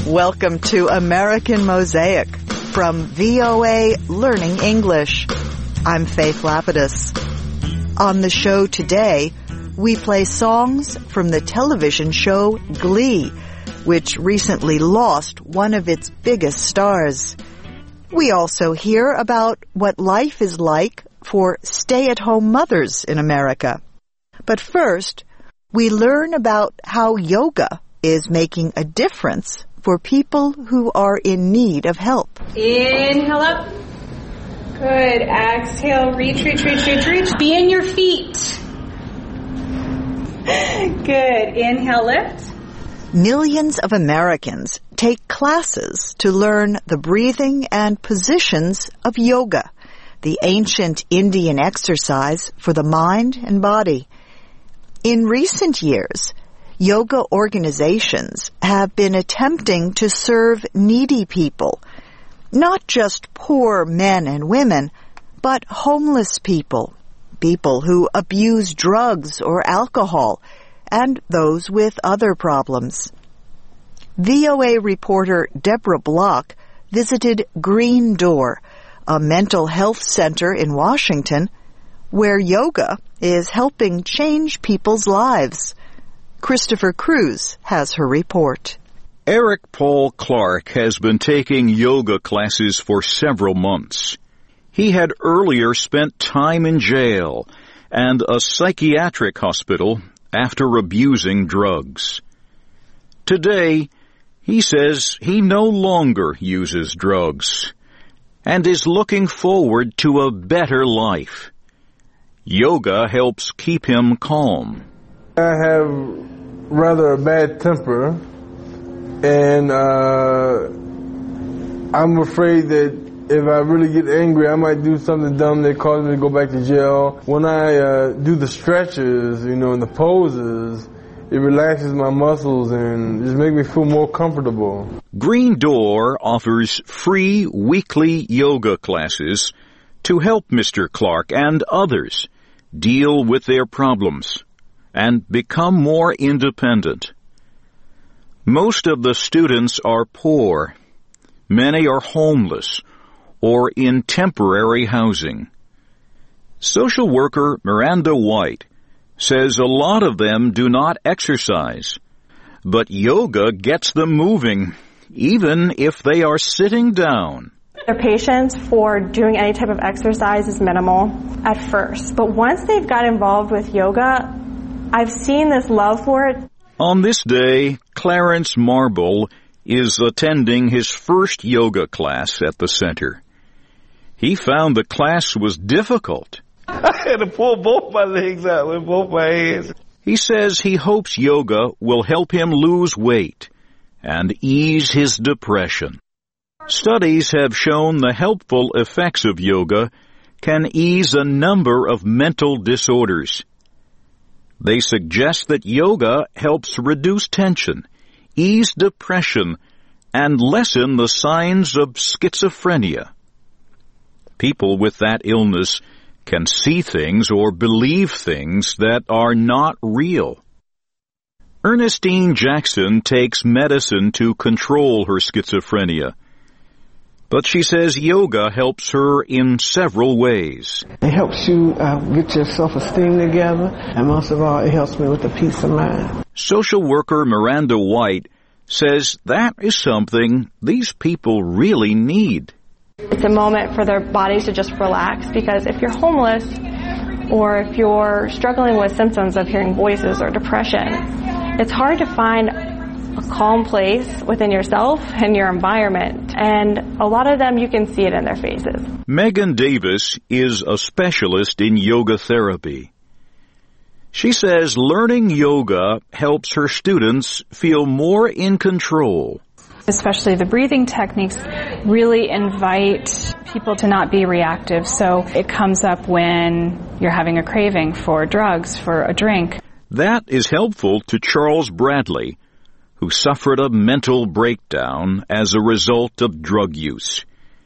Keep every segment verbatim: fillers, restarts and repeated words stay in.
Welcome to American Mosaic from V O A Learning English. I'm Faith Lapidus. On the show today, we play songs from the television show Glee, which recently lost one of its biggest stars. We also hear about what life is like for stay-at-home mothers in America. But first, we learn about how yoga is making a difference for people who are in need of help. Inhale up. Good. Exhale. Reach, reach, reach, reach, reach. Be in your feet. Good. Inhale, lift. Millions of Americans take classes to learn the breathing and positions of yoga, the ancient Indian exercise for the mind and body. In recent years, yoga organizations have been attempting to serve needy people, not just poor men and women, but homeless people, people who abuse drugs or alcohol, and those with other problems. V O A reporter Deborah Block visited Green Door, a mental health center in Washington, where yoga is helping change people's lives. Christopher Cruz has her report. Eric Paul Clark has been taking yoga classes for several months. He had earlier spent time in jail and a psychiatric hospital after abusing drugs. Today, he says he no longer uses drugs and is looking forward to a better life. Yoga helps keep him calm. I have rather a bad temper, and uh, I'm afraid that if I really get angry, I might do something dumb that causes me to go back to jail. When I uh, do the stretches, you know, and the poses, it relaxes my muscles and just makes me feel more comfortable. Green Door offers free weekly yoga classes to help Mister Clark and others deal with their problems and become more independent. Most of the students are poor. Many are homeless or in temporary housing. Social worker Miranda White says a lot of them do not exercise, but yoga gets them moving, even if they are sitting down. Their patience for doing any type of exercise is minimal at first, but once they've got involved with yoga, I've seen this love for it. On this day, Clarence Marble is attending his first yoga class at the center. He found the class was difficult. I had to pull both my legs out with both my hands. He says he hopes yoga will help him lose weight and ease his depression. Studies have shown the helpful effects of yoga can ease a number of mental disorders. They suggest that yoga helps reduce tension, ease depression, and lessen the signs of schizophrenia. People with that illness can see things or believe things that are not real. Ernestine Jackson takes medicine to control her schizophrenia, but she says yoga helps her in several ways. It helps you uh, get your self-esteem together, and most of all, it helps me with the peace of mind. Social worker Miranda White says that is something these people really need. It's a moment for their bodies to just relax, because if you're homeless or if you're struggling with symptoms of hearing voices or depression, it's hard to find a calm place within yourself and your environment, and a lot of them, you can see it in their faces. Megan Davis is a specialist in yoga therapy. She says learning yoga helps her students feel more in control. Especially the breathing techniques really invite people to not be reactive. So it comes up when you're having a craving for drugs, for a drink. That is helpful to Charles Bradley, who suffered a mental breakdown as a result of drug use.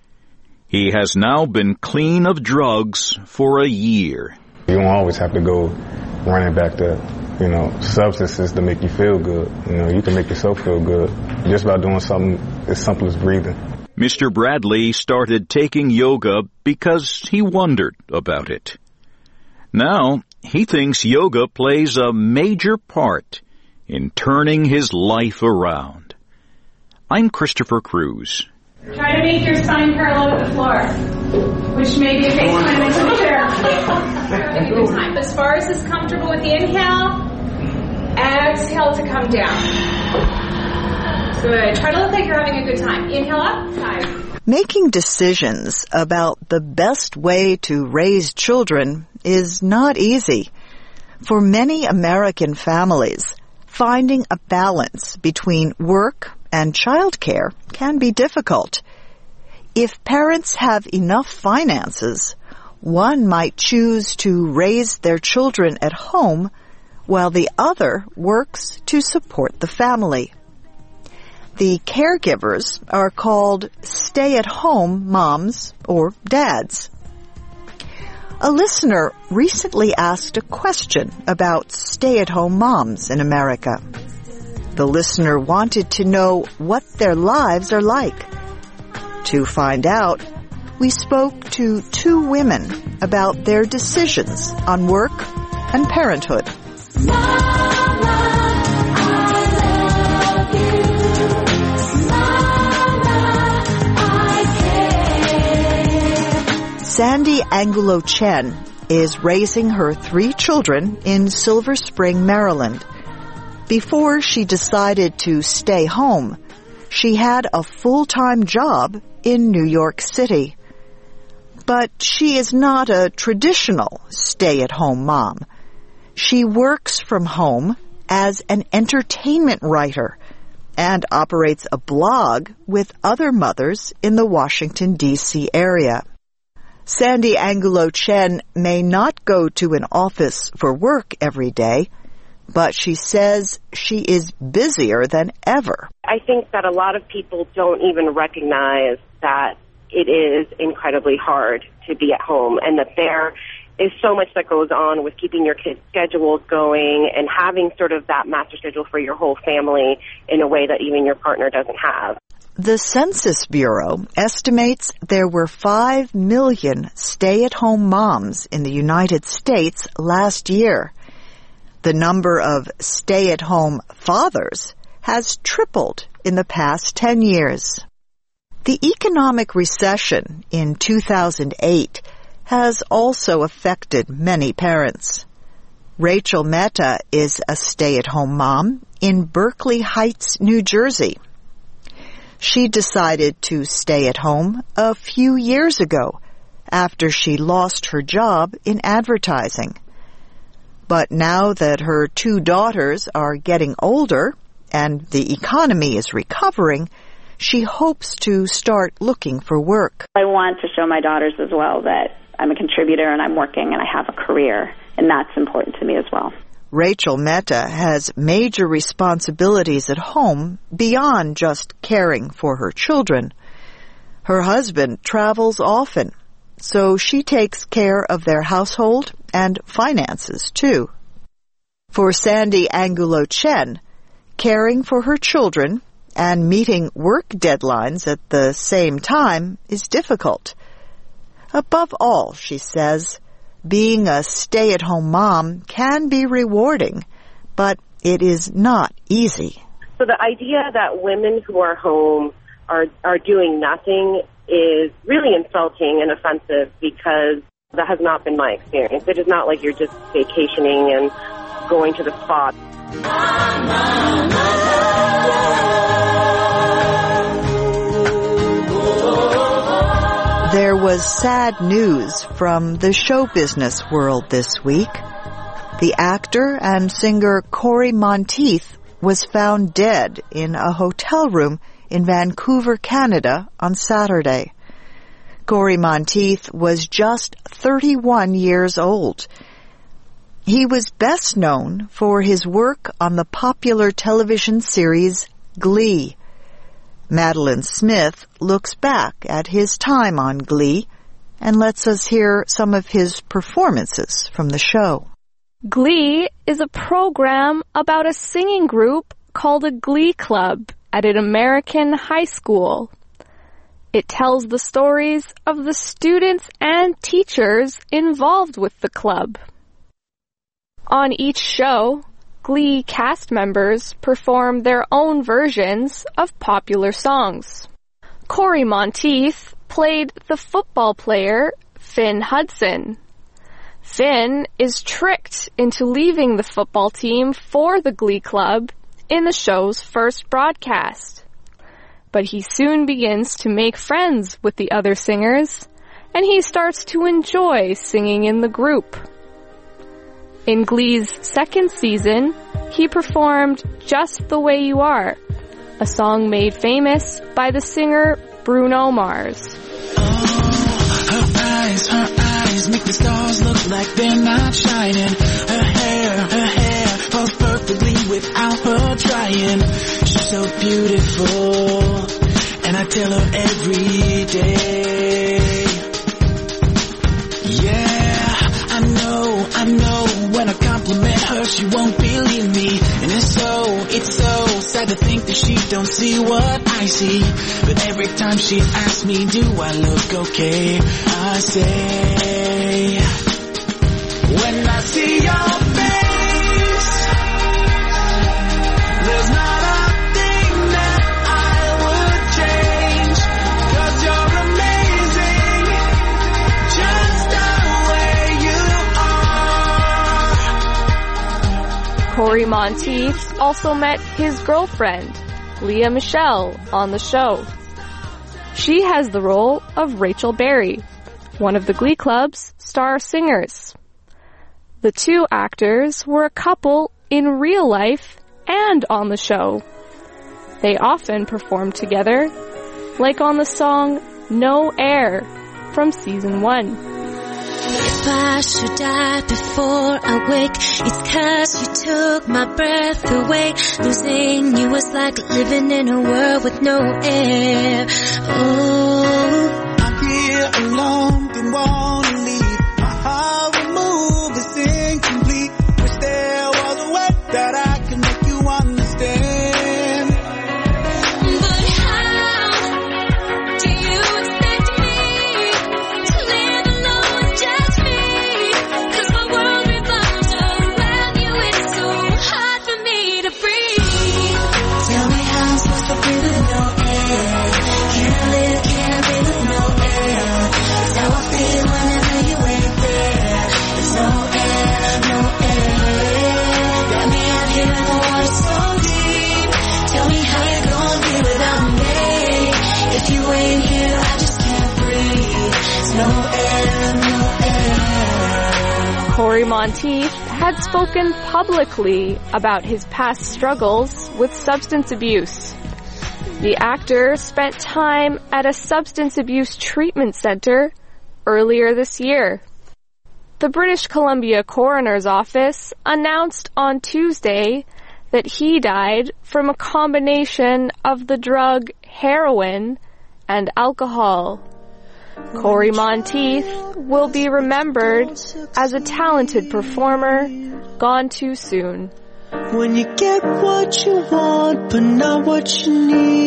He has now been clean of drugs for a year. You don't always have to go running back to you know, substances to make you feel good. You know, you can make yourself feel good just by doing something as simple as breathing. Mister Bradley started taking yoga because he wondered about it. Now, he thinks yoga plays a major part in turning his life around. I'm Christopher Cruz. Try to make your spine parallel with the floor, which may be a face time into the chair. Good time. As far as is comfortable with the inhale, exhale to come down. Good. Try to look like you're having a good time. Inhale up, side. Making decisions about the best way to raise children is not easy. For many American families, finding a balance between work and childcare can be difficult. If parents have enough finances, one might choose to raise their children at home while the other works to support the family. The caregivers are called stay-at-home moms or dads. A listener recently asked a question about stay-at-home moms in America. The listener wanted to know what their lives are like. To find out, we spoke to two women about their decisions on work and parenthood. Sandy Angulo Chen is raising her three children in Silver Spring, Maryland. Before she decided to stay home, she had a full-time job in New York City. But she is not a traditional stay-at-home mom. She works from home as an entertainment writer and operates a blog with other mothers in the Washington, D C area. Sandy Angulo Chen may not go to an office for work every day, but she says she is busier than ever. I think that a lot of people don't even recognize that it is incredibly hard to be at home and that there is so much that goes on with keeping your kids' schedules going and having sort of that master schedule for your whole family in a way that even your partner doesn't have. The Census Bureau estimates there were five million stay-at-home moms in the United States last year. The number of stay-at-home fathers has tripled in the past ten years. The economic recession in two thousand eight has also affected many parents. Rachel Mehta is a stay-at-home mom in Berkeley Heights, New Jersey. She decided to stay at home a few years ago after she lost her job in advertising. But now that her two daughters are getting older and the economy is recovering, she hopes to start looking for work. I want to show my daughters as well that I'm a contributor and I'm working and I have a career, and that's important to me as well. Rachel Mehta has major responsibilities at home beyond just caring for her children. Her husband travels often, so she takes care of their household and finances, too. For Sandy Angulo Chen, caring for her children and meeting work deadlines at the same time is difficult. Above all, she says, being a stay-at-home mom can be rewarding, but it is not easy. So the idea that women who are home are, are doing nothing is really insulting and offensive because that has not been my experience. It is not like you're just vacationing and going to the spa. There was sad news from the show business world this week. The actor and singer Cory Monteith was found dead in a hotel room in Vancouver, Canada on Saturday. Cory Monteith was just thirty-one years old. He was best known for his work on the popular television series Glee. Madeline Smith looks back at his time on Glee and lets us hear some of his performances from the show. Glee is a program about a singing group called a Glee Club at an American high school. It tells the stories of the students and teachers involved with the club. On each show, Glee cast members perform their own versions of popular songs. Corey Monteith played the football player Finn Hudson. Finn is tricked into leaving the football team for the Glee Club in the show's first broadcast. But he soon begins to make friends with the other singers, and he starts to enjoy singing in the group. In Glee's second season, he performed Just the Way You Are, a song made famous by the singer Bruno Mars. Her eyes, her eyes make the stars look like they're not shining. Her hair, her hair falls perfectly without her trying. She's so beautiful, and I tell her every day. Yeah, I know, I know, when I compliment her she won't believe me. And it's so, it's so sad to think that she don't see what I see. But every time she asks me, do I look okay? I say, when I see your face, there's not a thing that I would change. 'Cause you're amazing, just the way you are. Corey Monteith also met his girlfriend, Leah Michelle, on the show. She has the role of Rachel Berry, one of the Glee Club's star singers. The two actors were a couple in real life and on the show. They often performed together, like on the song No Air from season one. If I should die before I wake, it's 'cause you took my breath away. Losing you was like living in a world with no air. Oh, I'm here alone, didn't wanna leave. My heart will move, it's incomplete. Wish there was a way that I could make you understand. but how do you expect me to live alone, just me? 'Cause my world revolves around you, it's so hard for me to breathe. Tell me how I'm supposed to breathe with no air. Can I live, can I breathe with no air? That's how I feel whenever you ain't there. There's no air, no air. Got me out here in the water so deep. Tell me how you're gonna be without me. If you ain't here, I just can't breathe. There's no air, no air. Corey Monteith had spoken publicly about his past struggles with substance abuse. The actor spent time at a substance abuse treatment center earlier this year. The British Columbia Coroner's Office announced on Tuesday that he died from a combination of the drug heroin and alcohol. Corey Monteith will be remembered as a talented performer gone too soon. When you get what you want, but not what you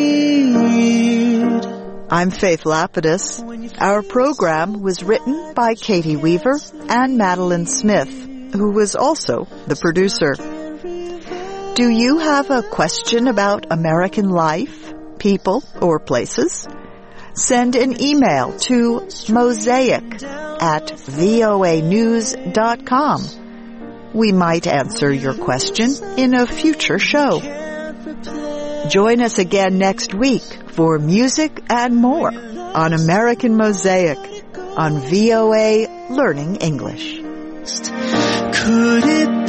need. I'm Faith Lapidus. Our program was written by Katie Weaver and Madeline Smith, who was also the producer. Do you have a question about American life, people, or places? Send an email to mosaic at voa news dot com. We might answer your question in a future show. Join us again next week for music and more on American Mosaic on V O A Learning English. Could it